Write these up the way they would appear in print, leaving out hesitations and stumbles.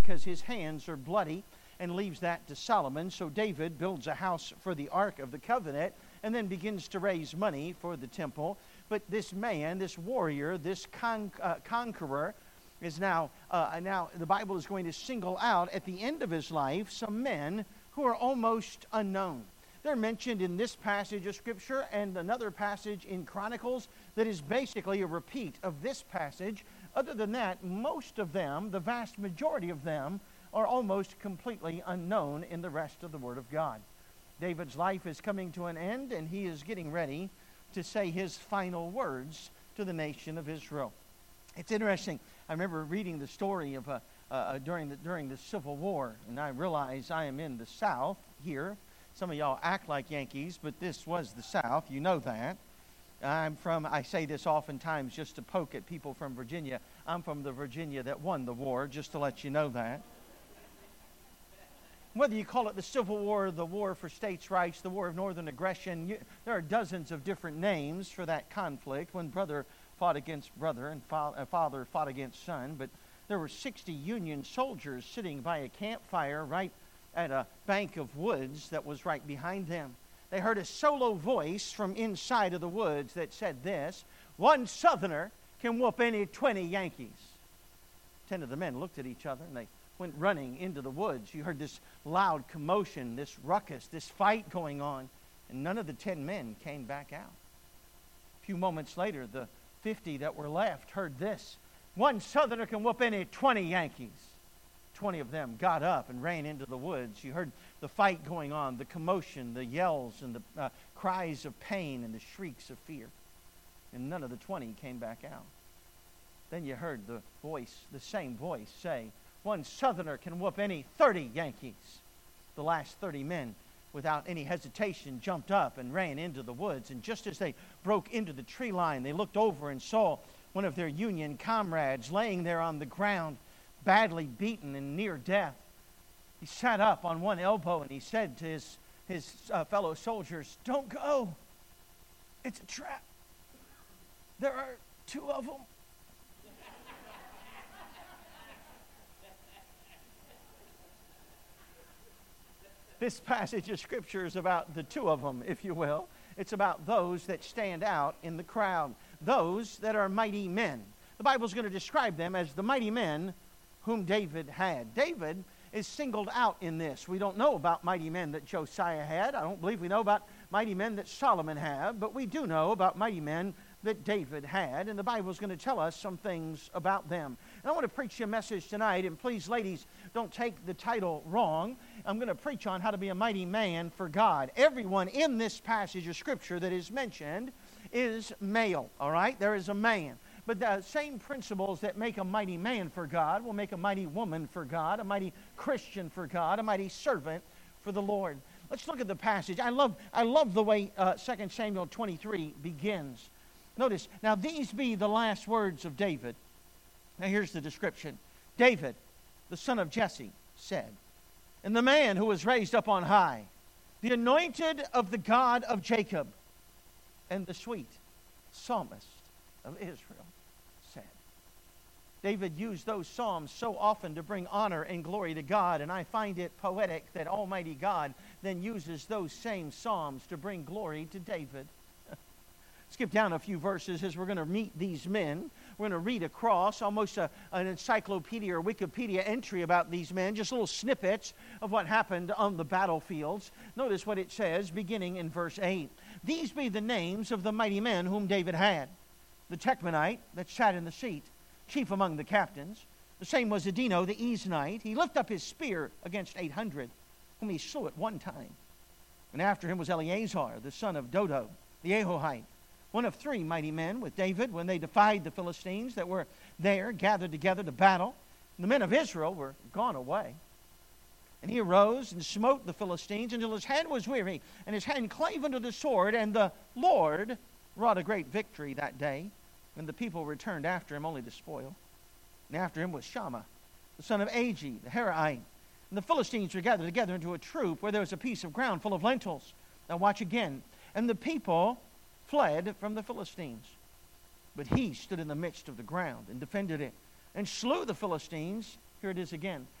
because his hands are bloody, and leaves that to Solomon. So David builds a house for the Ark of the Covenant and then begins to raise money for the temple. But this man, this warrior, this conqueror is now the Bible is going to single out at the end of his life some men who are almost unknown. They're mentioned in this passage of Scripture and another passage in Chronicles that is basically a repeat of this passage. Other than that, most of them, the vast majority of them, are almost completely unknown in the rest of the Word of God. David's life is coming to an end, and he is getting ready to say his final words to the nation of Israel. It's interesting. I remember reading the story of during the Civil War, and I realize I am in the South here. Some of y'all act like Yankees, but this was the South. You know that. I say this oftentimes just to poke at people from Virginia. I'm from the Virginia that won the war, just to let you know that. Whether you call it the Civil War, the War for States' Rights, the War of Northern Aggression, there are dozens of different names for that conflict when brother fought against brother and father fought against son. But there were 60 Union soldiers sitting by a campfire right at a bank of woods that was right behind them. They heard a solo voice from inside of the woods that said this: "One Southerner can whoop any 20 Yankees." 10 of the men looked at each other and they went running into the woods. You heard this loud commotion, this ruckus, this fight going on, and none of the 10 men came back out. A few moments later, the 50 that were left heard this: "One Southerner can whoop any 20 Yankees." 20 of them got up and ran into the woods. You heard the fight going on, the commotion, the yells, and the cries of pain and the shrieks of fear. And none of the 20 came back out. Then you heard the same voice say, "One Southerner can whoop any 30 Yankees." The last 30 men, without any hesitation, jumped up and ran into the woods. And just as they broke into the tree line, they looked over and saw one of their Union comrades laying there on the ground, badly beaten and near death. He sat up on one elbow and he said to his fellow soldiers, "Don't go. It's a trap. There are 2 of them." This passage of Scripture is about the 2 of them, if you will. It's about those that stand out in the crowd, those that are mighty men. The Bible's going to describe them as the mighty men whom David had. David is singled out in this. We don't know about mighty men that Josiah had. I don't believe we know about mighty men that Solomon had, but we do know about mighty men that David had, and the Bible's going to tell us some things about them. And I want to preach you a message tonight, and please, ladies, don't take the title wrong. I'm going to preach on how to be a mighty man for God. Everyone in this passage of Scripture that is mentioned is male, all right? There is a man. But the same principles that make a mighty man for God will make a mighty woman for God, a mighty Christian for God, a mighty servant for the Lord. Let's look at the passage. I love the way 2 Samuel 23 begins. Notice, "Now these be the last words of David." Now here's the description. "David, the son of Jesse, said, and the man who was raised up on high, the anointed of the God of Jacob, and the sweet psalmist of Israel, said." David used those psalms so often to bring honor and glory to God, and I find it poetic that Almighty God then uses those same psalms to bring glory to David. Skip down a few verses as we're going to meet these men. We're going to read across almost an encyclopedia or Wikipedia entry about these men, just little snippets of what happened on the battlefields. Notice what it says, beginning in verse 8. "These be the names of the mighty men whom David had. The Techmanite that sat in the seat, chief among the captains. The same was Adino the Eznite. He lifted up his spear against 800, whom he slew at one time. And after him was Eleazar, the son of Dodo, the Ahohite, one of 3 mighty men with David when they defied the Philistines that were there, gathered together to battle. And the men of Israel were gone away. And he arose and smote the Philistines until his hand was weary, and his hand clave unto the sword, and the Lord wrought a great victory that day, and the people returned after him only to spoil. And after him was Shammah, the son of Agi, the Heraite. And the Philistines were gathered together into a troop where there was a piece of ground full of lentils. Now watch again. And the people fled from the Philistines. But he stood in the midst of the ground and defended it, and slew the Philistines," here it is again,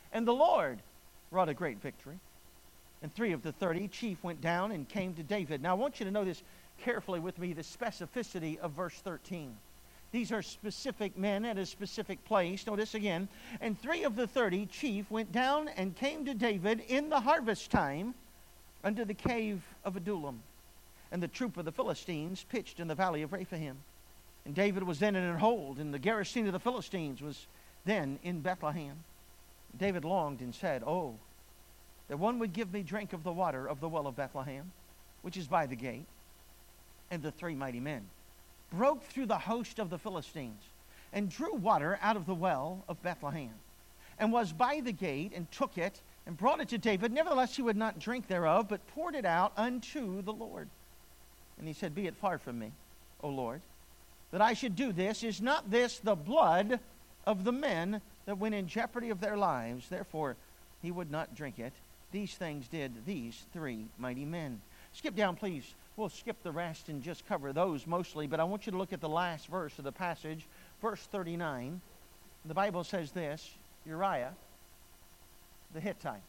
And the Lord wrought a great victory. And 3 of the 30 chief went down and came to David. Now I want you to notice carefully with me the specificity of verse 13. These are specific men at a specific place. Notice again. And 3 of the 30 chief went down and came to David in the harvest time unto the cave of Adullam. And the troop of the Philistines pitched in the valley of Rephaim. And David was then in an hold, and the garrison of the Philistines was then in Bethlehem. David longed and said, Oh, that one would give me drink of the water of the well of Bethlehem, which is by the gate. And the 3 mighty men broke through the host of the Philistines, and drew water out of the well of Bethlehem, and was by the gate, and took it, and brought it to David. Nevertheless he would not drink thereof, but poured it out unto the Lord. And he said, Be it far from me, O Lord, that I should do this. Is not this the blood of the men that went in jeopardy of their lives? Therefore he would not drink it. These things did these 3 mighty men. Skip down, please. We'll skip the rest and just cover those mostly, but I want you to look at the last verse of the passage, verse 39. The Bible says this, Uriah the Hittite,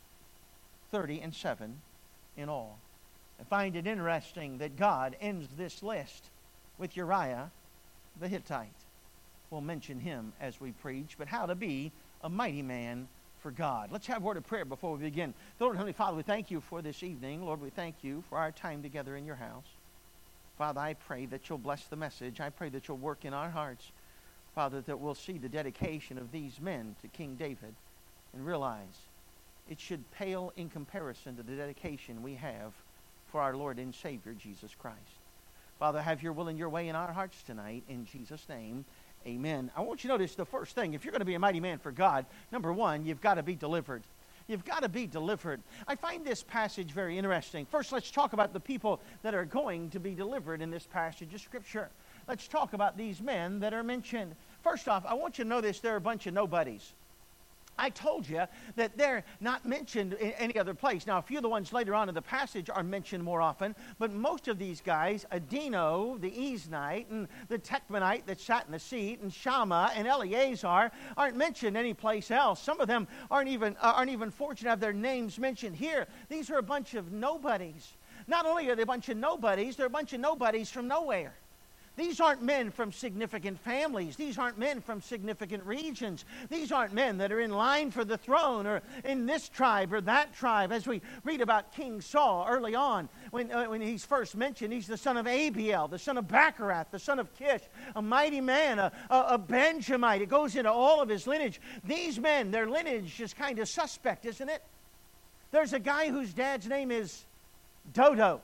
37 in all. I find it interesting that God ends this list with Uriah the Hittite. We'll mention him as we preach, but how to be a mighty man for God. Let's have a word of prayer before we begin. Lord, Heavenly Father, we thank you for this evening. Lord, we thank you for our time together in your house. Father, I pray that you'll bless the message. I pray that you'll work in our hearts. Father, that we'll see the dedication of these men to King David and realize it should pale in comparison to the dedication we have for our Lord and Savior, Jesus Christ. Father, have your will and your way in our hearts tonight. In Jesus' name, amen. I want you to notice the first thing. If you're going to be a mighty man for God, number one, you've got to be delivered. You've got to be delivered. I find this passage very interesting. First, let's talk about the people that are going to be delivered in this passage of Scripture. Let's talk about these men that are mentioned. First off, I want you to notice they're a bunch of nobodies. I told you that they're not mentioned in any other place. Now, a few of the ones later on in the passage are mentioned more often, but most of these guys, Adino, the Eznite, and the Techmanite that sat in the seat, and Shammah and Eleazar, aren't mentioned anyplace else. Some of them aren't even fortunate to have their names mentioned here. These are a bunch of nobodies. Not only are they a bunch of nobodies, they're a bunch of nobodies from nowhere. These aren't men from significant families. These aren't men from significant regions. These aren't men that are in line for the throne or in this tribe or that tribe. As we read about King Saul early on, when he's first mentioned, he's the son of Abiel, the son of Bacharath, the son of Kish, a mighty man, a Benjamite. It goes into all of his lineage. These men, their lineage is kind of suspect, isn't it? There's a guy whose dad's name is Dodo.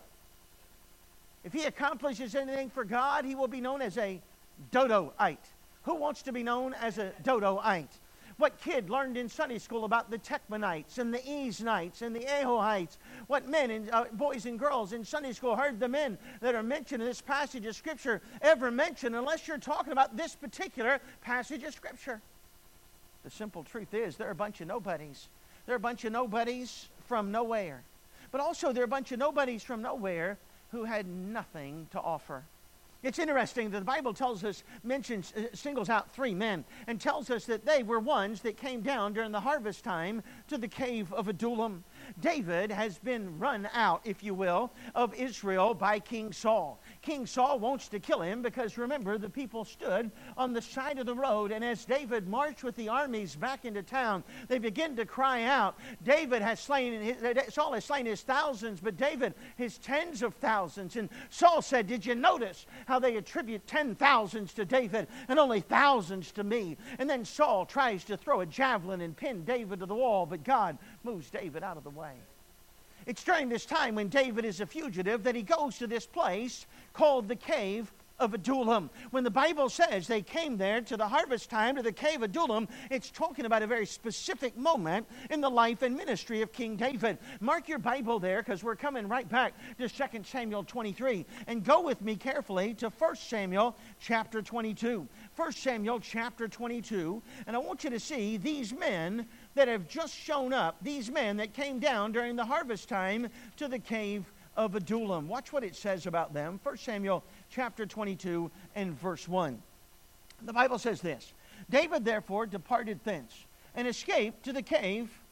If he accomplishes anything for God, he will be known as a Dodoite. Who wants to be known as a Dodoite? What kid learned in Sunday school about the Techmanites and the Eznites and the Ahohites? What men and boys and girls in Sunday school heard the men that are mentioned in this passage of Scripture ever mentioned, unless you're talking about this particular passage of Scripture? The simple truth is they're a bunch of nobodies. They're a bunch of nobodies from nowhere. But also they're a bunch of nobodies from nowhere who had nothing to offer. It's interesting that the Bible tells us, singles out 3 men, and tells us that they were ones that came down during the harvest time to the cave of Adullam. David has been run out, if you will, of Israel by King Saul. King Saul wants to kill him because, remember, the people stood on the side of the road, and as David marched with the armies back into town, they begin to cry out. Saul has slain his thousands, but David his tens of thousands. And Saul said, did you notice how they attribute 10,000s to David and only thousands to me? And then Saul tries to throw a javelin and pin David to the wall, but God moves David out of the way. It's during this time when David is a fugitive that he goes to this place called the cave of Adullam. When the Bible says they came there to the harvest time to the cave of Adullam, it's talking about a very specific moment in the life and ministry of King David. Mark your Bible there, because we're coming right back to 2 Samuel 23. And go with me carefully to 1 Samuel chapter 22. 1 Samuel chapter 22. And I want you to see these men that have just shown up, these men that came down during the harvest time to the cave of Adullam. Watch what it says about them. 1 Samuel chapter 22 and verse 1. The Bible says this: David therefore departed thence and escaped to the cave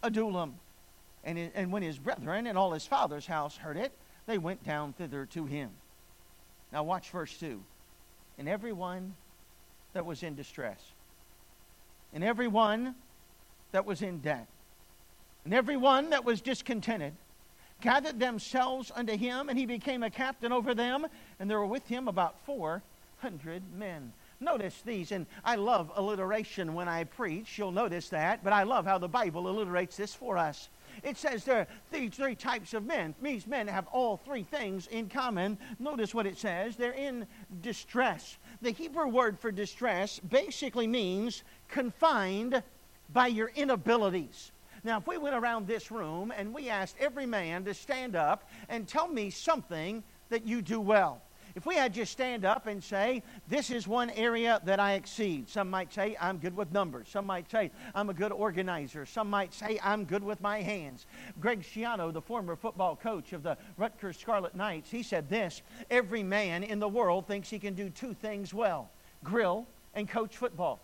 Adullam. And when his brethren and all his father's house heard it, they went down thither to him. Now watch verse 2. And everyone that was in distress, and everyone that was in debt, and everyone that was discontented, gathered themselves unto him, and he became a captain over them, and there were with him about 400 men. Notice these, and I love alliteration when I preach. You'll notice that, but I love how the Bible alliterates this for us. It says there are these three types of men. These men have all three things in common. Notice what it says. They're in distress. The Hebrew word for distress basically means confined by your inabilities. Now, if we went around this room and we asked every man to stand up and tell me something that you do well. If we had you stand up and say, this is one area that I exceed. Some might say, I'm good with numbers. Some might say, I'm a good organizer. Some might say, I'm good with my hands. Greg Schiano, the former football coach of the Rutgers Scarlet Knights, he said this: every man in the world thinks he can do two things well: grill and coach football.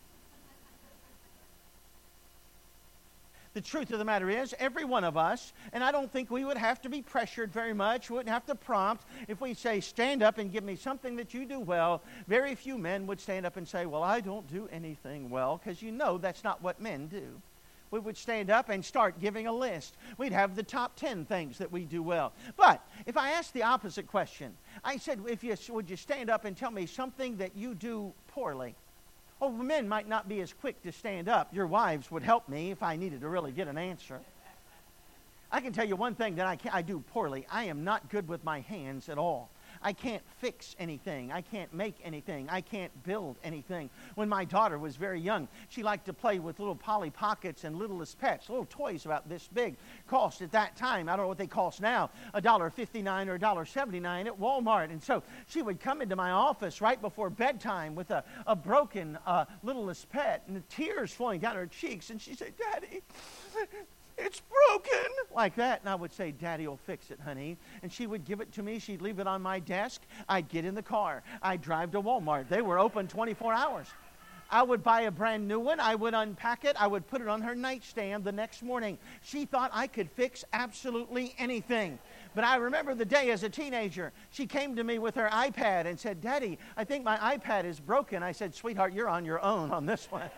The truth of the matter is, every one of us, and I don't think we would have to be pressured very much, we wouldn't have to prompt. If we say, stand up and give me something that you do well, very few men would stand up and say, well, I don't do anything well, because you know that's not what men do. We would stand up and start giving a list. We'd have the top 10 things that we do well. But if I asked the opposite question, I said, would you stand up and tell me something that you do poorly? Oh, men might not be as quick to stand up. Your wives would help me if I needed to really get an answer. I can tell you one thing that I do poorly. I am not good with my hands at all. I can't fix anything. I can't make anything. I can't build anything. When my daughter was very young, she liked to play with little Polly Pockets and Littlest Pets, little toys about this big. Cost at that time, I don't know what they cost now, $1.59 or $1.79 at Walmart. And so she would come into my office right before bedtime with a broken Littlest Pet and the tears flowing down her cheeks. And she said, Daddy, it's broken, like that. And I would say, Daddy will fix it, honey. And she would give it to me. She'd leave it on my desk. I'd get in the car. I'd drive to Walmart. They were open 24 hours. I would buy a brand new one. I would unpack it. I would put it on her nightstand the next morning. She thought I could fix absolutely anything. But I remember the day as a teenager, she came to me with her iPad and said, Daddy, I think my iPad is broken. I said, sweetheart, you're on your own on this one.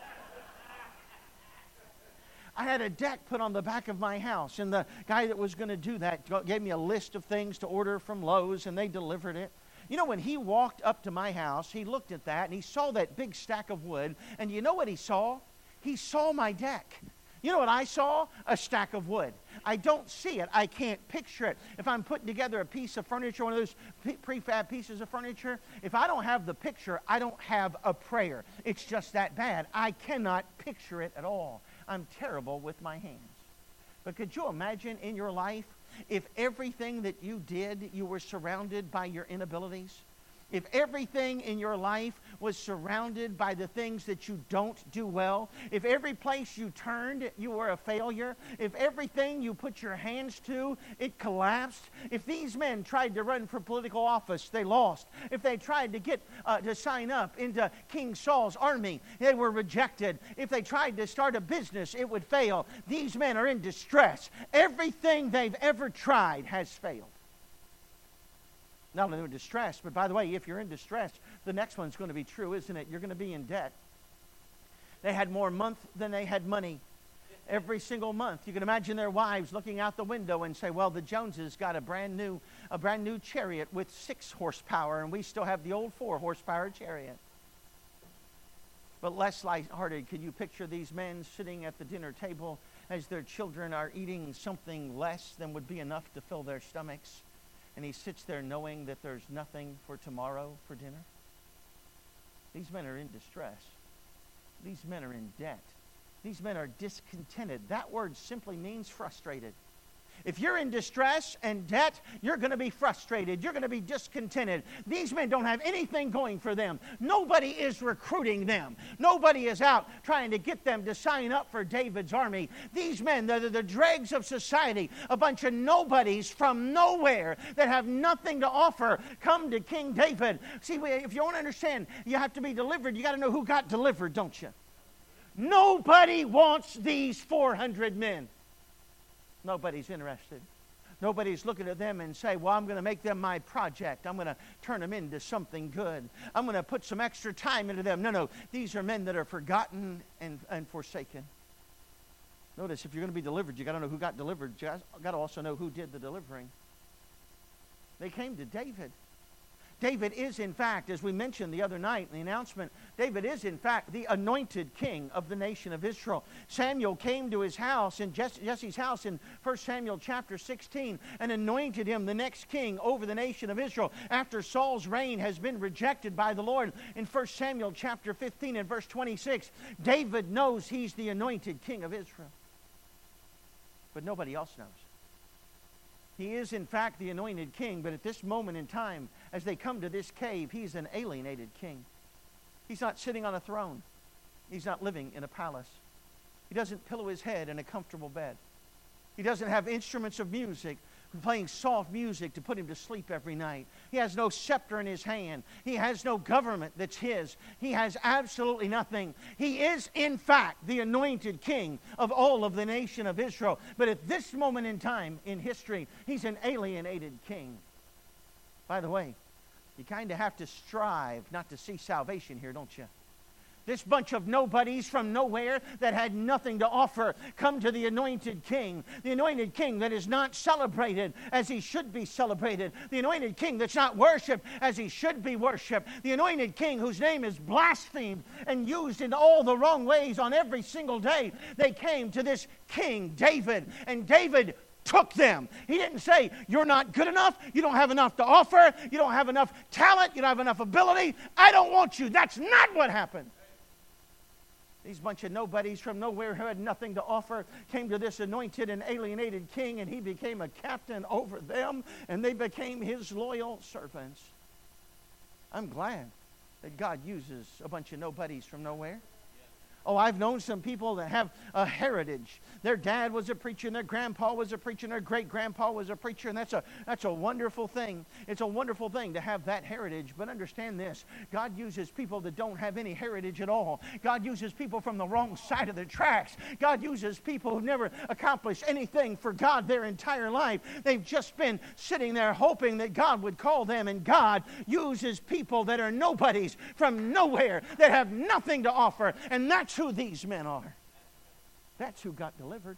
I had a deck put on the back of my house, and the guy that was going to do that gave me a list of things to order from Lowe's, and they delivered it. You know, when he walked up to my house, he looked at that, and he saw that big stack of wood, and you know what he saw? He saw my deck. You know what I saw? A stack of wood. I don't see it. I can't picture it. If I'm putting together a piece of furniture, one of those prefab pieces of furniture, if I don't have the picture, I don't have a prayer. It's just that bad. I cannot picture it at all. I'm terrible with my hands. But could you imagine in your life if everything that you did, you were surrounded by your inabilities? If everything in your life was surrounded by the things that you don't do well, if every place you turned, you were a failure, if everything you put your hands to, it collapsed, if these men tried to run for political office, they lost, if they tried to get to sign up into King Saul's army, they were rejected, if they tried to start a business, it would fail. These men are in distress. Everything they've ever tried has failed. Not only in distress, but by the way, if you're in distress, the next one's going to be true, isn't it? You're going to be in debt. They had more month than they had money. Every single month. You can imagine their wives looking out the window and say, well, the Joneses got a brand new chariot with 6 horsepower, and we still have the old 4 horsepower chariot. But less lighthearted, can you picture these men sitting at the dinner table as their children are eating something less than would be enough to fill their stomachs? And he sits there knowing that there's nothing for tomorrow for dinner. These men are in distress. These men are in debt. These men are discontented. That word simply means frustrated. If you're in distress and debt, you're going to be frustrated. You're going to be discontented. These men don't have anything going for them. Nobody is recruiting them. Nobody is out trying to get them to sign up for David's army. These men, they're the dregs of society, a bunch of nobodies from nowhere that have nothing to offer, come to King David. See, if you want to understand, you have to be delivered. You got to know who got delivered, don't you? Nobody wants these 400 men. Nobody's interested. Nobody's looking at them and say, well, I'm going to make them my project. I'm going to turn them into something good. I'm going to put some extra time into them. No. These are men that are forgotten and forsaken. Notice, if you're going to be delivered, you got to know who got delivered. You got to also know who did the delivering. They came to David. David is, in fact, as we mentioned the other night in the announcement, David is, in fact, the anointed king of the nation of Israel. Samuel came to his house, in Jesse's house in 1 Samuel chapter 16, and anointed him the next king over the nation of Israel after Saul's reign has been rejected by the Lord. In 1 Samuel chapter 15 and verse 26, David knows he's the anointed king of Israel. But nobody else knows. He is, in fact, the anointed king, but at this moment in time, as they come to this cave, he's an alienated king. He's not sitting on a throne. He's not living in a palace. He doesn't pillow his head in a comfortable bed. He doesn't have instruments of music, playing soft music to put him to sleep every night. He has no scepter in his hand. He has no government that's his. He has absolutely nothing. He is, in fact, the anointed king of all of the nation of Israel. But at this moment in time in history, he's an alienated king. By the way, you kind of have to strive not to see salvation here, don't you? This bunch of nobodies from nowhere that had nothing to offer come to the anointed king that is not celebrated as he should be celebrated, the anointed king that's not worshipped as he should be worshipped, the anointed king whose name is blasphemed and used in all the wrong ways on every single day. They came to this king, David, and David took them. He didn't say, you're not good enough, you don't have enough to offer, you don't have enough talent, you don't have enough ability, I don't want you. That's not what happened. These bunch of nobodies from nowhere who had nothing to offer came to this anointed and alienated king, and he became a captain over them, and they became his loyal servants. I'm glad that God uses a bunch of nobodies from nowhere. Oh, I've known some people that have a heritage. Their dad was a preacher, and their grandpa was a preacher, and their great-grandpa was a preacher, and that's a wonderful thing. It's a wonderful thing to have that heritage. But understand this, God uses people that don't have any heritage at all. God uses people from the wrong side of the tracks. God uses people who've never accomplished anything for God their entire life. They've just been sitting there hoping that God would call them, and God uses people that are nobodies from nowhere, that have nothing to offer, and that's who these men are. That's who got delivered.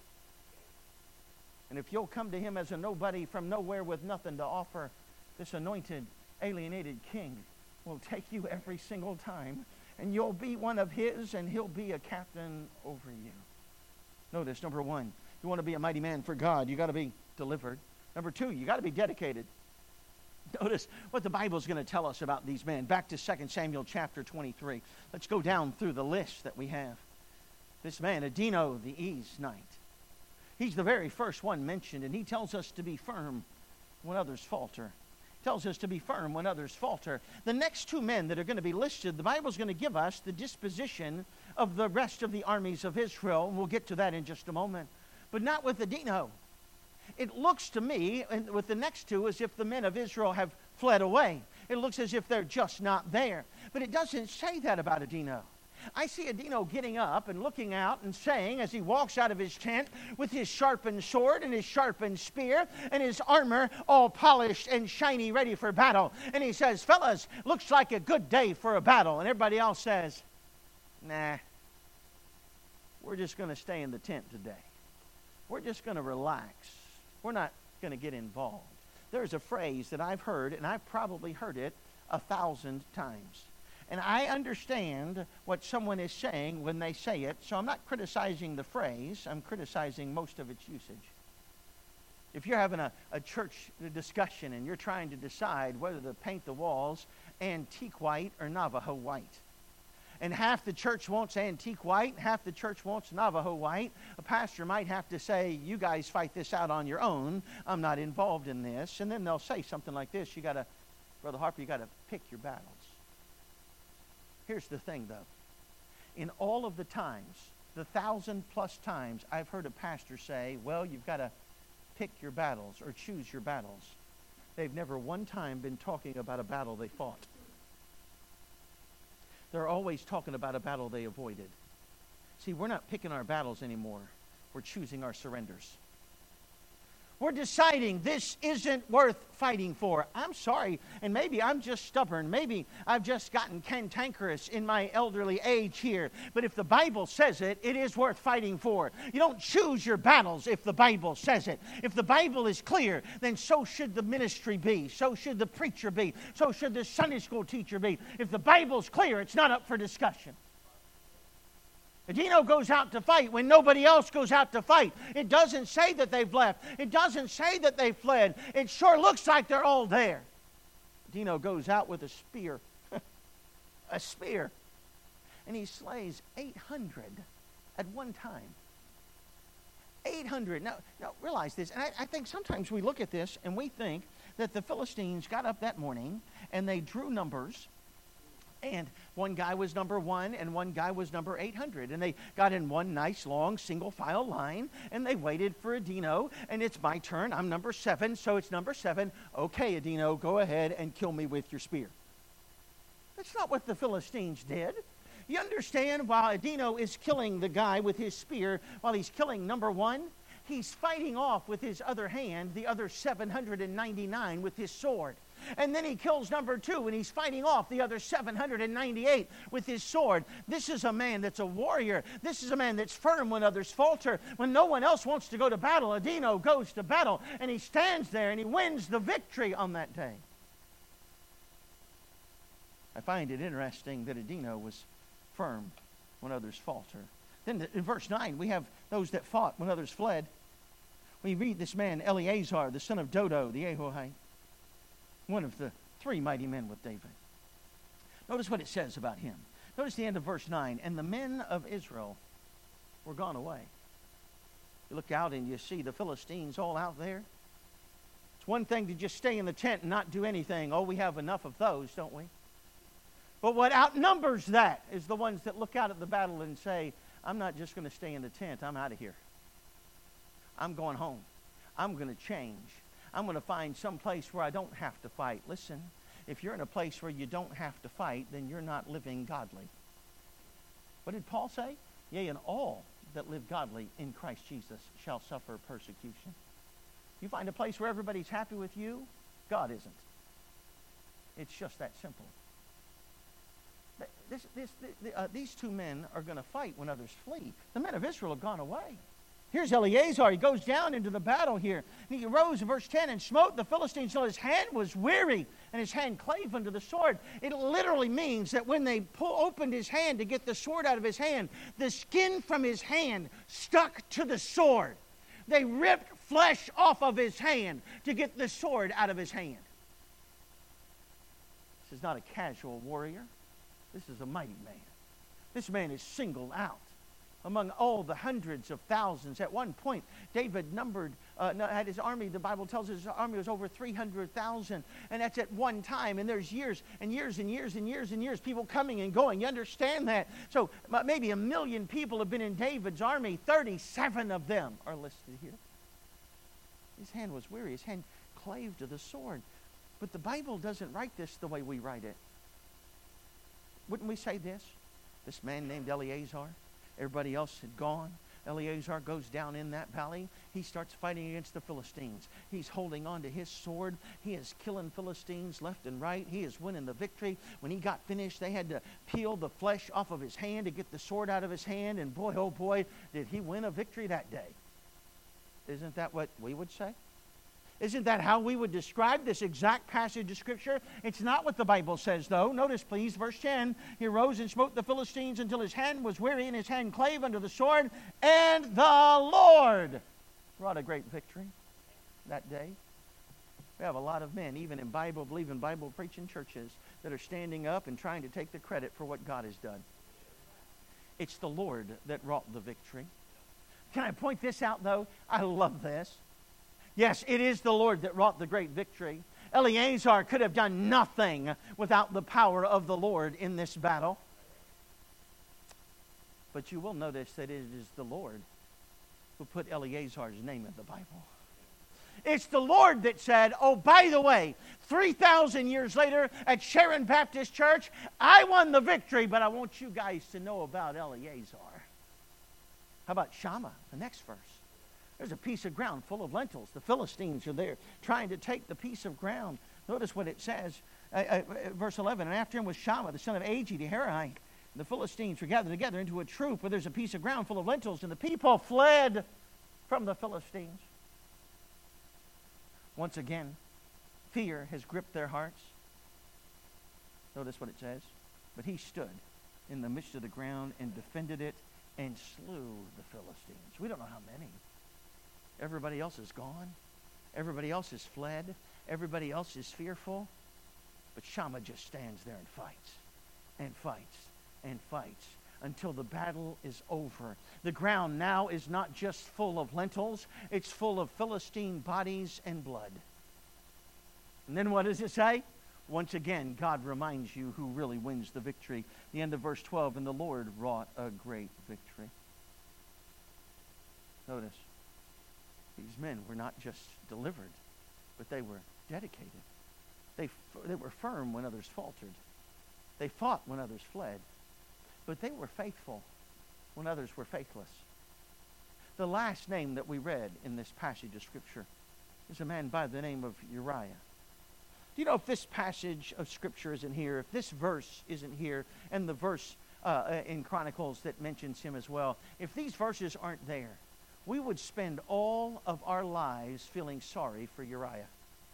And if you'll come to him as a nobody from nowhere with nothing to offer, this anointed, alienated king will take you every single time, and you'll be one of his, and he'll be a captain over you. Notice, number one, you want to be a mighty man for God, you got to be delivered. Number two, you got to be dedicated. Notice what the Bible is going to tell us about these men. Back to 2 Samuel chapter 23. Let's go down through the list that we have. This man, Adino the Eznite, he's the very first one mentioned, and he tells us to be firm when others falter. He tells us to be firm when others falter. The next two men that are going to be listed, the Bible is going to give us the disposition of the rest of the armies of Israel. We'll get to that in just a moment. But not with Adino. It looks to me, and with the next two, as if the men of Israel have fled away. It looks as if they're just not there. But it doesn't say that about Adino. I see Adino getting up and looking out and saying, as he walks out of his tent with his sharpened sword and his sharpened spear and his armor all polished and shiny, ready for battle. And he says, fellas, looks like a good day for a battle. And everybody else says, nah, we're just going to stay in the tent today. We're just going to relax. We're not going to get involved. There's a phrase that I've heard, and I've probably heard it 1,000 times. And I understand what someone is saying when they say it, so I'm not criticizing the phrase. I'm criticizing most of its usage. If you're having a church discussion and you're trying to decide whether to paint the walls antique white or Navajo white, and half the church wants antique white, half the church wants Navajo white, a pastor might have to say, you guys fight this out on your own. I'm not involved in this. And then they'll say something like this, Brother Harper, you got to pick your battles. Here's the thing, though. In all of the times, the 1,000+ times I've heard a pastor say, well, you've got to pick your battles or choose your battles, they've never one time been talking about a battle they fought. They're always talking about a battle they avoided. See, we're not picking our battles anymore. We're choosing our surrenders. We're deciding this isn't worth fighting for. I'm sorry, and maybe I'm just stubborn. Maybe I've just gotten cantankerous in my elderly age here. But if the Bible says it, it is worth fighting for. You don't choose your battles if the Bible says it. If the Bible is clear, then so should the ministry be. So should the preacher be. So should the Sunday school teacher be. If the Bible's clear, it's not up for discussion. Adino goes out to fight when nobody else goes out to fight. It doesn't say that they've left. It doesn't say that they fled. It sure looks like they're all there. Adino goes out with a spear. A spear. And he slays 800 at one time. 800. Now realize this. And I think sometimes we look at this and we think that the Philistines got up that morning and they drew numbers. And one guy was number 1 and one guy was number 800. And they got in one nice long single file line and they waited for Adino. And it's my turn. I'm number 7, so it's number 7. Okay, Adino, go ahead and kill me with your spear. That's not what the Philistines did. You understand, while Adino is killing the guy with his spear, while he's killing number 1, he's fighting off with his other hand the other 799 with his sword. And then he kills number 2, and he's fighting off the other 798 with his sword. This is a man that's a warrior. This is a man that's firm when others falter. When no one else wants to go to battle, Adino goes to battle, and he stands there, and he wins the victory on that day. I find it interesting that Adino was firm when others falter. Then in verse 9, we have those that fought when others fled. We read this man, Eleazar, the son of Dodo, the Ahohite, one of the 3 mighty men with David. Notice what it says about him. Notice the end of verse 9. And the men of Israel were gone away. You look out and you see the Philistines all out there. It's one thing to just stay in the tent and not do anything. Oh, we have enough of those, don't we? But what outnumbers that is the ones that look out at the battle and say, I'm not just going to stay in the tent. I'm out of here. I'm going home. I'm going to change. I'm going to find some place where I don't have to fight. Listen, if you're in a place where you don't have to fight, then you're not living godly. What did Paul say? Yea, and all that live godly in Christ Jesus shall suffer persecution. You find a place where everybody's happy with you, God isn't. It's just that simple. These 2 men are going to fight when others flee. The men of Israel have gone away. Here's Eleazar. He goes down into the battle here. And he arose in verse 10 and smote the Philistines till his hand was weary and his hand clave unto the sword. It literally means that when they opened his hand to get the sword out of his hand, the skin from his hand stuck to the sword. They ripped flesh off of his hand to get the sword out of his hand. This is not a casual warrior. This is a mighty man. This man is singled out among all the hundreds of thousands. At one point, David had his army, the Bible tells us his army was over 300,000. And that's at one time. And there's years and years and years and years and years, people coming and going. You understand that? So maybe 1 million people have been in David's army. 37 of them are listed here. His hand was weary. His hand clave to the sword. But the Bible doesn't write this the way we write it. Wouldn't we say this? This man named Eleazar, everybody else had gone. Eleazar goes down in that valley. He starts fighting against the Philistines. He's holding on to his sword. He is killing Philistines left and right. He is winning the victory. When he got finished, they had to peel the flesh off of his hand to get the sword out of his hand. And boy, oh boy, did he win a victory that day. Isn't that what we would say? Isn't that how we would describe this exact passage of Scripture? It's not what the Bible says, though. Notice, please, verse 10. He arose and smote the Philistines until his hand was weary and his hand clave unto the sword. And the Lord wrought a great victory that day. We have a lot of men, even in Bible-believing, Bible-preaching churches, that are standing up and trying to take the credit for what God has done. It's the Lord that wrought the victory. Can I point this out, though? I love this. Yes, it is the Lord that wrought the great victory. Eleazar could have done nothing without the power of the Lord in this battle. But you will notice that it is the Lord who put Eleazar's name in the Bible. It's the Lord that said, oh, by the way, 3,000 years later at Sharon Baptist Church, I won the victory, but I want you guys to know about Eleazar. How about Shammah, the next verse? There's a piece of ground full of lentils. The Philistines are there trying to take the piece of ground. Notice what it says, verse 11. And after him was Shammah, the son of Agi, the Harahite. The Philistines were gathered together into a troop where there's a piece of ground full of lentils, and the people fled from the Philistines. Once again, fear has gripped their hearts. Notice what it says. But he stood in the midst of the ground and defended it and slew the Philistines. We don't know how many. Everybody else is gone. Everybody else has fled. Everybody else is fearful. But Shammah just stands there and fights and fights and fights until the battle is over. The ground now is not just full of lentils, it's full of Philistine bodies and blood. And then what does it say? Once again, God reminds you who really wins the victory. The end of verse 12, and the Lord wrought a great victory. Notice, these men were not just delivered, but they were dedicated. They were firm when others faltered. They fought when others fled. But they were faithful when others were faithless. The last name that we read in this passage of Scripture is a man by the name of Uriah. Do you know if this passage of Scripture isn't here, if this verse isn't here, and the verse in Chronicles that mentions him as well, if these verses aren't there, we would spend all of our lives feeling sorry for Uriah.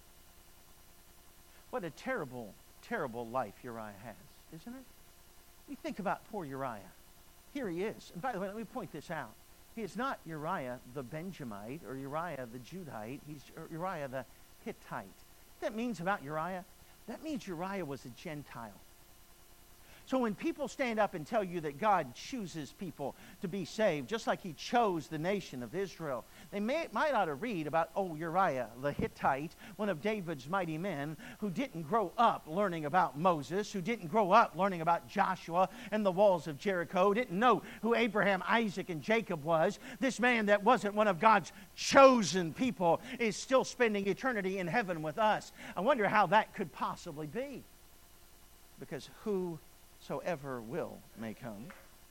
What a terrible, terrible life Uriah has, isn't it? You think about poor Uriah. Here he is. And by the way, let me point this out. He is not Uriah the Benjamite or Uriah the Judite. He's Uriah the Hittite. What that means about Uriah? That means Uriah was a Gentile. So when people stand up and tell you that God chooses people to be saved, just like he chose the nation of Israel, they might ought to read about, Uriah the Hittite, one of David's mighty men, who didn't grow up learning about Moses, who didn't grow up learning about Joshua and the walls of Jericho, didn't know who Abraham, Isaac, and Jacob was. This man that wasn't one of God's chosen people is still spending eternity in heaven with us. I wonder how that could possibly be. Because whosoever will may come.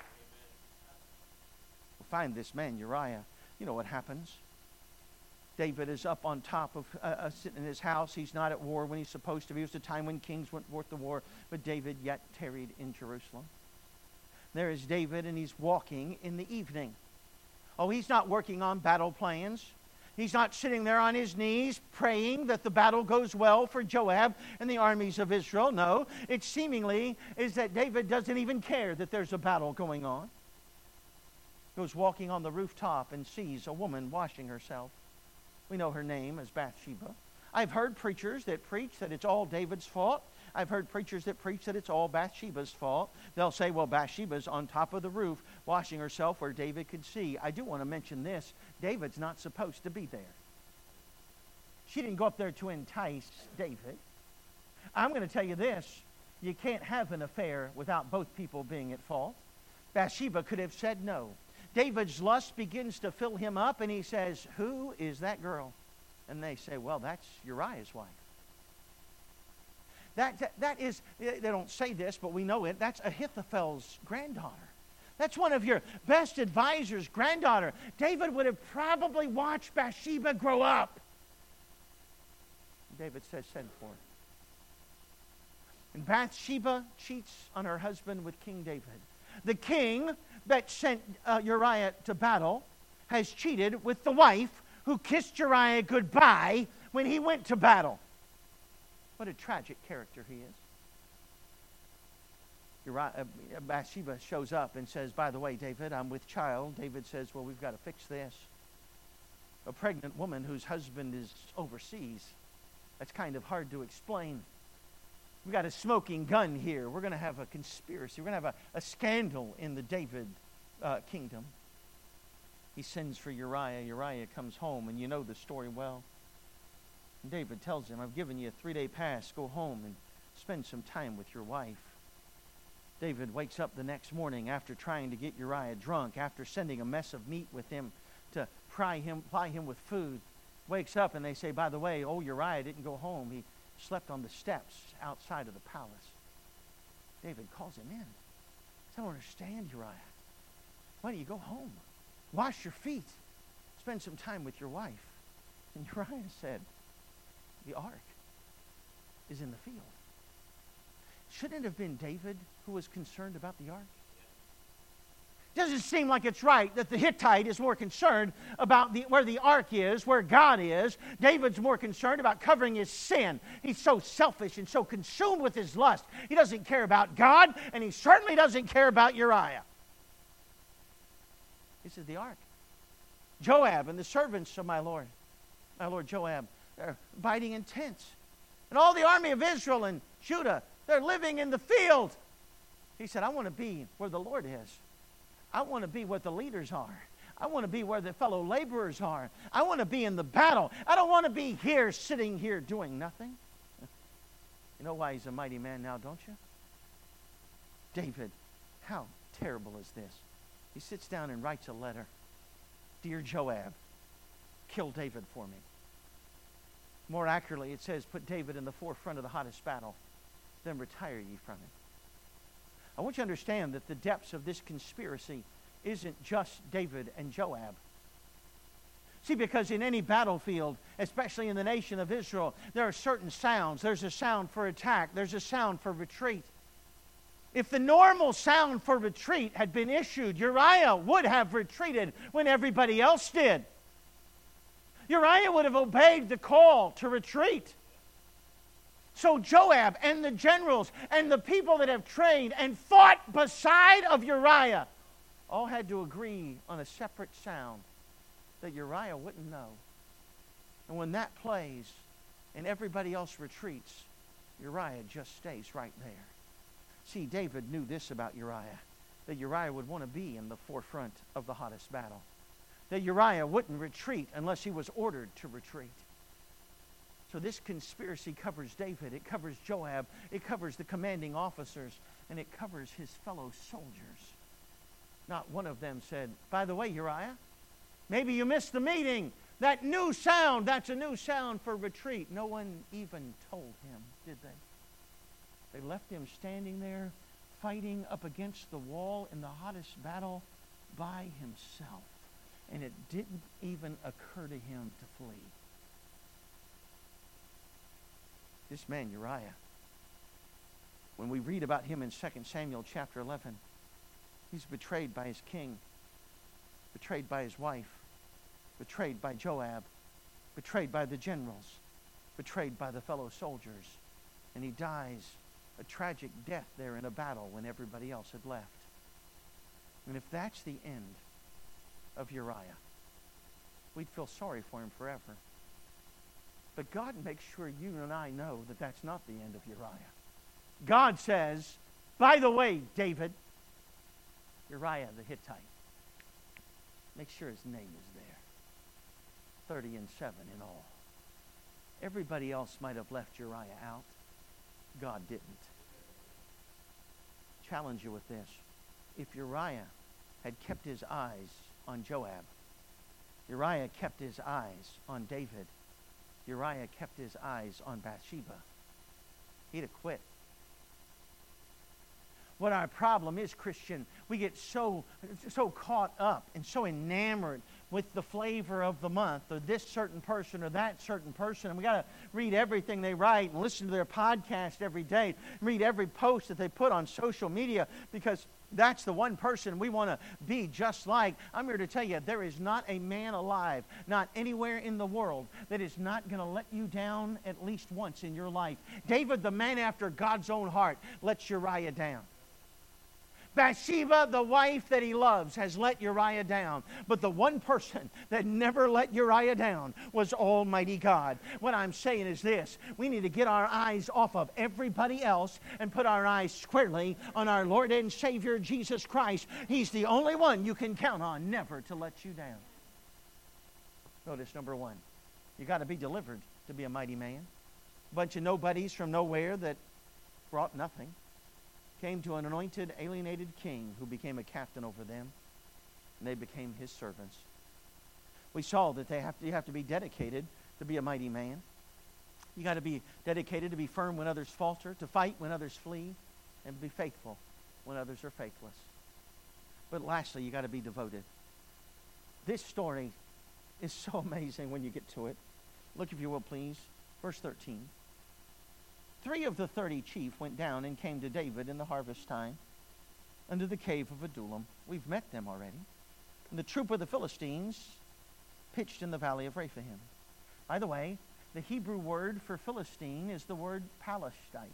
We'll find this man Uriah. You know what happens? David is up on top of sitting in his house. He's not at war when he's supposed to be. It was the time when kings went forth to war, but David yet tarried in Jerusalem. There is David, and he's walking in the evening. He's not working on battle plans. He's not sitting there on his knees praying that the battle goes well for Joab and the armies of Israel. No, it seemingly is that David doesn't even care that there's a battle going on. Goes walking on the rooftop and sees a woman washing herself. We know her name as Bathsheba. I've heard preachers that preach that it's all David's fault. I've heard preachers that preach that it's all Bathsheba's fault. They'll say, well, Bathsheba's on top of the roof washing herself where David could see. I do want to mention this. David's not supposed to be there. She didn't go up there to entice David. I'm going to tell you this. You can't have an affair without both people being at fault. Bathsheba could have said no. David's lust begins to fill him up, and he says, who is that girl? And they say, well, that's Uriah's wife. That is, they don't say this, but we know it, that's Ahithophel's granddaughter. That's one of your best advisors' granddaughter. David would have probably watched Bathsheba grow up. David says, send for her. And Bathsheba cheats on her husband with King David. The king that sent Uriah to battle has cheated with the wife who kissed Uriah goodbye when he went to battle. What a tragic character he is. Bathsheba shows up and says, by the way, David, I'm with child. David says, well, we've got to fix this. A pregnant woman whose husband is overseas. That's kind of hard to explain. We've got a smoking gun here. We're going to have a conspiracy. We're going to have a scandal in the David kingdom. He sends for Uriah. Uriah comes home, and you know the story well. And David tells him, I've given you a 3-day pass. Go home and spend some time with your wife. David wakes up the next morning after trying to get Uriah drunk, after sending a mess of meat with him to ply him with food. Wakes up and they say, by the way, Uriah didn't go home. He slept on the steps outside of the palace. David calls him in. I don't understand, Uriah. Why don't you go home? Wash your feet. Spend some time with your wife. And Uriah said, the ark is in the field. Shouldn't it have been David who was concerned about the ark? Doesn't seem like it's right that the Hittite is more concerned about where the ark is, where God is. David's more concerned about covering his sin. He's so selfish and so consumed with his lust. He doesn't care about God, and he certainly doesn't care about Uriah. This is the ark. Joab and the servants of my Lord Joab, they're abiding in tents. And all the army of Israel and Judah, they're living in the field. He said, I want to be where the Lord is. I want to be where the leaders are. I want to be where the fellow laborers are. I want to be in the battle. I don't want to be here, sitting here, doing nothing. You know why he's a mighty man now, don't you? David, how terrible is this? He sits down and writes a letter. Dear Joab, kill David for me. More accurately, it says, put David in the forefront of the hottest battle, then retire ye from it. I want you to understand that the depths of this conspiracy isn't just David and Joab. See, because in any battlefield, especially in the nation of Israel, there are certain sounds. There's a sound for attack. There's a sound for retreat. If the normal sound for retreat had been issued, Uriah would have retreated when everybody else did. Uriah would have obeyed the call to retreat. So Joab and the generals and the people that have trained and fought beside of Uriah all had to agree on a separate sound that Uriah wouldn't know. And when that plays and everybody else retreats, Uriah just stays right there. See, David knew this about Uriah, that Uriah would want to be in the forefront of the hottest battle, that Uriah wouldn't retreat unless he was ordered to retreat. So this conspiracy covers David, it covers Joab, it covers the commanding officers, and it covers his fellow soldiers. Not one of them said, by the way, Uriah, maybe you missed the meeting. That new sound, that's a new sound for retreat. No one even told him, did they? They left him standing there, fighting up against the wall in the hottest battle by himself. And it didn't even occur to him to flee. This man, Uriah, when we read about him in 2 Samuel chapter 11, he's betrayed by his king, betrayed by his wife, betrayed by Joab, betrayed by the generals, betrayed by the fellow soldiers, and he dies a tragic death there in a battle when everybody else had left. And if that's the end of Uriah, we'd feel sorry for him forever. But God makes sure you and I know that that's not the end of Uriah. God says, by the way, David, Uriah the Hittite, make sure his name is there. 30 and 7 in all. Everybody else might have left Uriah out. God didn't. Challenge you with this. If Uriah had kept his eyes on Joab, Uriah kept his eyes on David, Uriah kept his eyes on Bathsheba, he'd have quit. What our problem is, Christian, we get so caught up and so enamored with the flavor of the month, or this certain person or that certain person, and we got to read everything they write and listen to their podcast every day, read every post that they put on social media, because that's the one person we want to be just like. I'm here to tell you, there is not a man alive, not anywhere in the world, that is not going to let you down at least once in your life. David, the man after God's own heart, lets Uriah down. Bathsheba, the wife that he loves, has let Uriah down. But the one person that never let Uriah down was Almighty God. What I'm saying is this: we need to get our eyes off of everybody else and put our eyes squarely on our Lord and Savior, Jesus Christ. He's the only one you can count on never to let you down. Notice number one, you got to be delivered to be a mighty man. A bunch of nobodies from nowhere that brought nothing came to an anointed, alienated king who became a captain over them, and they became his servants. We saw that you have to be dedicated to be a mighty man. You got to be dedicated to be firm when others falter, to fight when others flee, and be faithful when others are faithless. But lastly, you got to be devoted. This story is so amazing when you get to it. Look, if you will, please. Verse 13. 3 of the 30 chief went down and came to David in the harvest time under the cave of Adullam. We've met them already. And the troop of the Philistines pitched in the valley of Rephaim. By the way, the Hebrew word for Philistine is the word Palestite.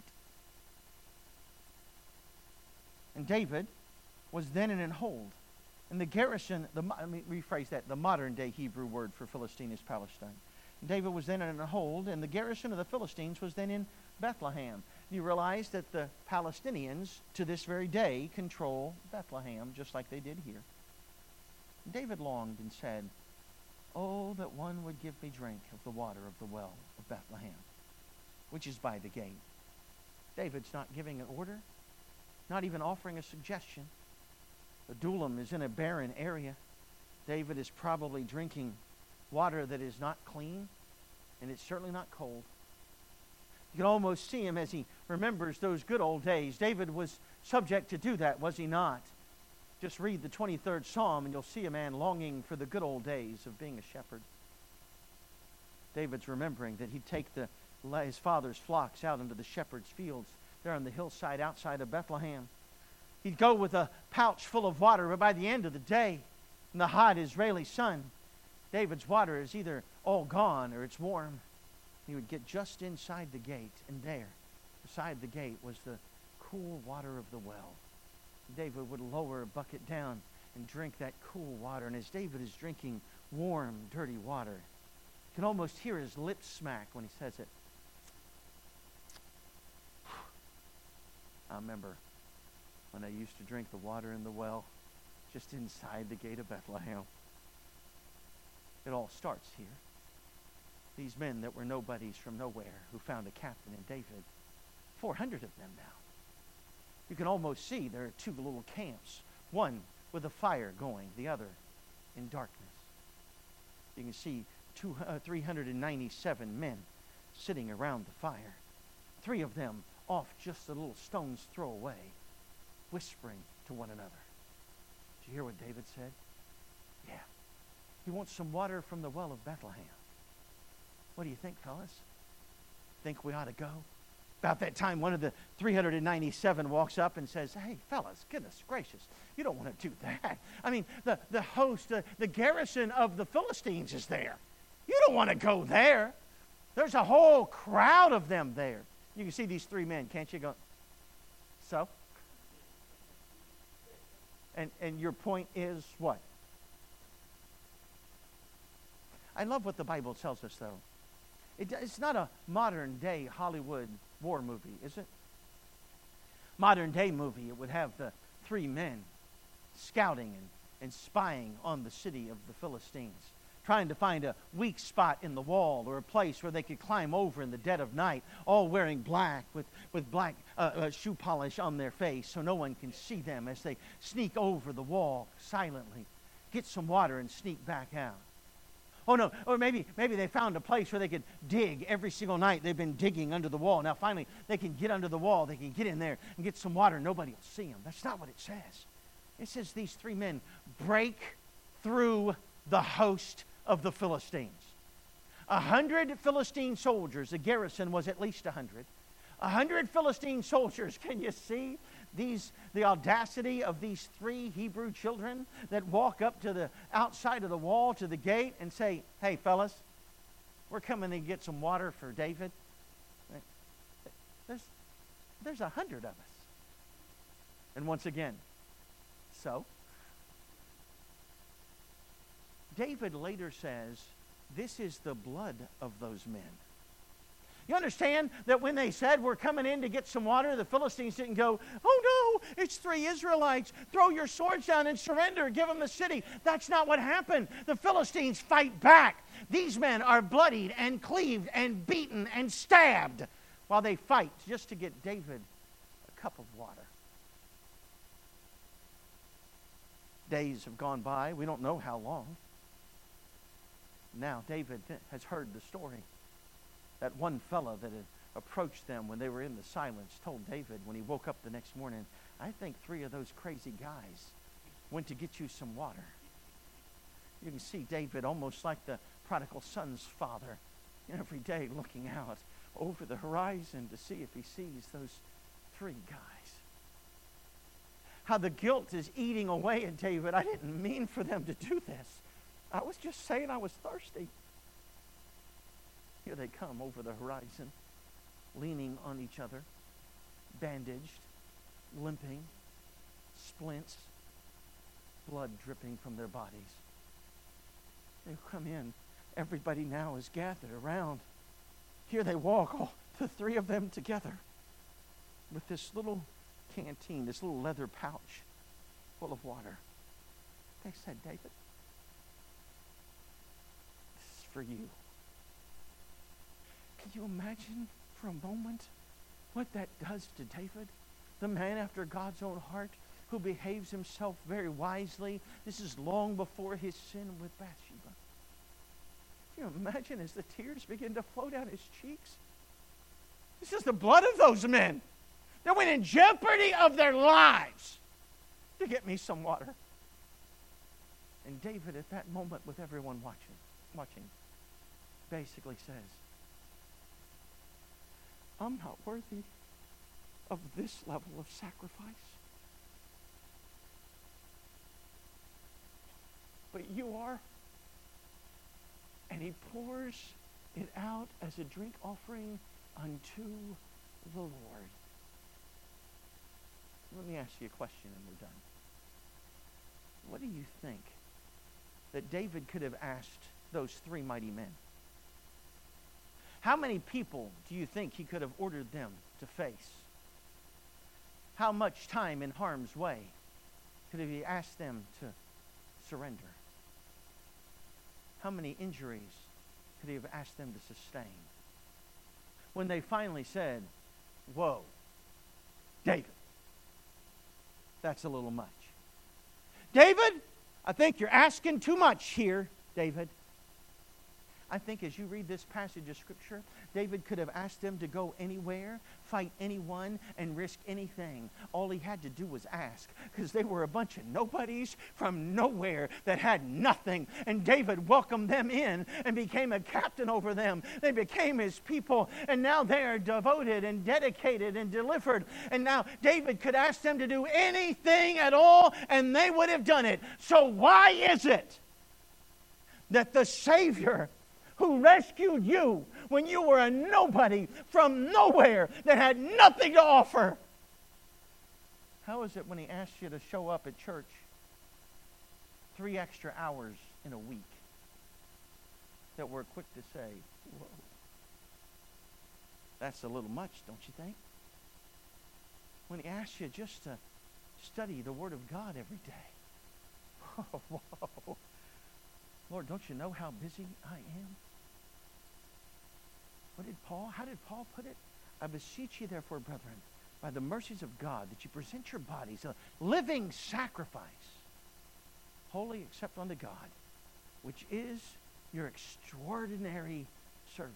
And David was then in an hold. And the garrison, let me rephrase that, the modern day Hebrew word for Philistine is Palestine. And David was then in a hold, and the garrison of the Philistines was then in Bethlehem. You realize that the Palestinians to this very day control Bethlehem, just like they did here. David longed and said, "Oh, that one would give me drink of the water of the well of Bethlehem, which is by the gate." David's not giving an order, not even offering a suggestion. Adullam is in a barren area. David is probably drinking water that is not clean, and it's certainly not cold. You can almost see him as he remembers those good old days. David was subject to do that, was he not? Just read the 23rd Psalm and you'll see a man longing for the good old days of being a shepherd. David's remembering that he'd take his father's flocks out into the shepherd's fields there on the hillside outside of Bethlehem. He'd go with a pouch full of water, but by the end of the day, in the hot Israeli sun, David's water is either all gone or it's warm. He would get just inside the gate, and there, beside the gate, was the cool water of the well. David would lower a bucket down and drink that cool water. And as David is drinking warm, dirty water, you can almost hear his lips smack when he says it. I remember when I used to drink the water in the well just inside the gate of Bethlehem. It all starts here. These men that were nobodies from nowhere who found a captain in David. 400 of them now. You can almost see there are 2 little camps. One with a fire going, the other in darkness. You can see 397 men sitting around the fire. 3 of them off just a little stone's throw away, whispering to one another. Did you hear what David said? Yeah. He wants some water from the well of Bethlehem. What do you think, fellas? Think we ought to go? About that time, one of the 397 walks up and says, "Hey, fellas, goodness gracious, you don't want to do that. I mean, the host, the garrison of the Philistines is there. You don't want to go there. There's a whole crowd of them there." You can see these 3 men, can't you? Go, so? And your point is what? I love what the Bible tells us, though. It's not a modern-day Hollywood war movie, is it? Modern-day movie, it would have the 3 men scouting and spying on the city of the Philistines, trying to find a weak spot in the wall or a place where they could climb over in the dead of night, all wearing black with black shoe polish on their face so no one can see them as they sneak over the wall silently, get some water and sneak back out. Oh no, or maybe they found a place where they could dig every single night. They've been digging under the wall. Now finally they can get under the wall. They can get in there and get some water. Nobody will see them. That's not what it says. It says these 3 men break through the host of the Philistines. 100 Philistine soldiers. The garrison was at least 100. 100 Philistine soldiers. Can you see the audacity of these 3 Hebrew children that walk up to the outside of the wall to the gate and say, "Hey, fellas, we're coming to get some water for David." There's 100 of us. And once again, so David later says, "This is the blood of those men." You understand that when they said, "We're coming in to get some water," the Philistines didn't go, "Oh no, it's 3 Israelites. Throw your swords down and surrender. Give them the city." That's not what happened. The Philistines fight back. These men are bloodied and cleaved and beaten and stabbed while they fight just to get David a cup of water. Days have gone by. We don't know how long. Now David has heard the story. That one fellow that had approached them when they were in the silence told David when he woke up the next morning, "I think 3 of those crazy guys went to get you some water." You can see David almost like the prodigal son's father, every day looking out over the horizon to see if he sees those three guys. How the guilt is eating away at David. I didn't mean for them to do this. I was just saying I was thirsty. Here they come over the horizon, leaning on each other, bandaged, limping, splints, blood dripping from their bodies. They come in. Everybody now is gathered around. Here they walk, all the three of them together, with this little canteen, this little leather pouch full of water. They said, David, this is for you. Can you imagine for a moment what that does to David? The man after God's own heart, who behaves himself very wisely. This is long before his sin with Bathsheba. Can you imagine as the tears begin to flow down his cheeks? This is the blood of those men that went in jeopardy of their lives to get me some water. And David, at that moment, with everyone watching, basically says, I'm not worthy of this level of sacrifice. But you are. And he pours it out as a drink offering unto the Lord. Let me ask you a question and we're done. What do you think that David could have asked those three mighty men? How many people do you think he could have ordered them to face? How much time in harm's way could he have asked them to surrender? How many injuries could he have asked them to sustain? When they finally said, whoa, David, that's a little much. David, I think you're asking too much here, David. I think as you read this passage of Scripture, David could have asked them to go anywhere, fight anyone, and risk anything. All he had to do was ask, because they were a bunch of nobodies from nowhere that had nothing. And David welcomed them in and became a captain over them. They became his people, and now they are devoted and dedicated and delivered. And now David could ask them to do anything at all, and they would have done it. So why is it that the Savior who rescued you when you were a nobody from nowhere that had nothing to offer, how is it when he asked you to show up at church 3 extra hours in a week that we're quick to say, whoa, that's a little much, don't you think? When he asks you just to study the Word of God every day. Oh, whoa. Lord, don't you know how busy I am? How did Paul put it? I beseech you therefore, brethren, by the mercies of God, that you present your bodies a living sacrifice, holy accept unto God, which is your extraordinary service.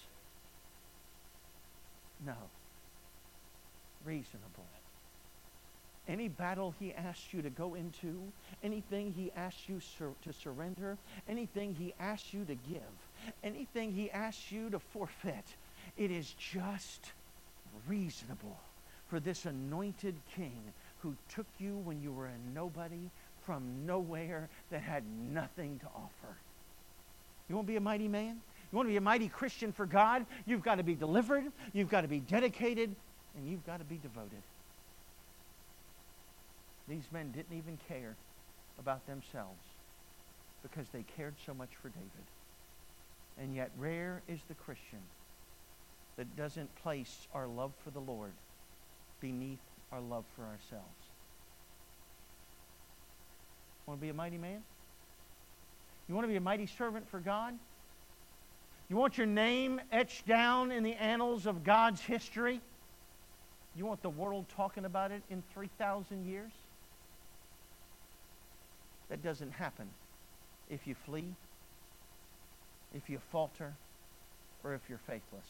No. Reasonable. Any battle he asks you to go into, anything he asks you to surrender, anything he asks you to give, anything he asks you to forfeit, it is just reasonable for this anointed king who took you when you were a nobody from nowhere that had nothing to offer. You want to be a mighty man? You want to be a mighty Christian for God? You've got to be delivered, you've got to be dedicated, and you've got to be devoted. These men didn't even care about themselves because they cared so much for David. And yet rare is the Christian that doesn't place our love for the Lord beneath our love for ourselves. Want to be a mighty man? You want to be a mighty servant for God? You want your name etched down in the annals of God's history? You want the world talking about it in 3,000 years? That doesn't happen if you flee, if you falter, or if you're faithless.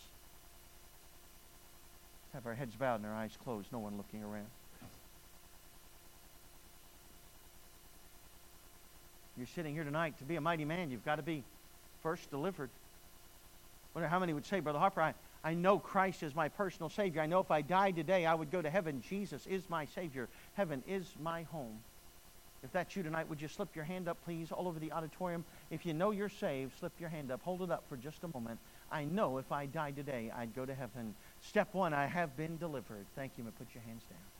Let's have our heads bowed and our eyes closed, no one looking around. You're sitting here tonight. To be a mighty man, you've got to be first delivered. I wonder how many would say, Brother Harper, I know Christ is my personal Savior. I know if I died today, I would go to heaven. Jesus is my Savior. Heaven is my home. If that's you tonight, would you slip your hand up, please, all over the auditorium? If you know you're saved, slip your hand up. Hold it up for just a moment. I know if I died today, I'd go to heaven. Step one, I have been delivered. Thank you. Put your hands down.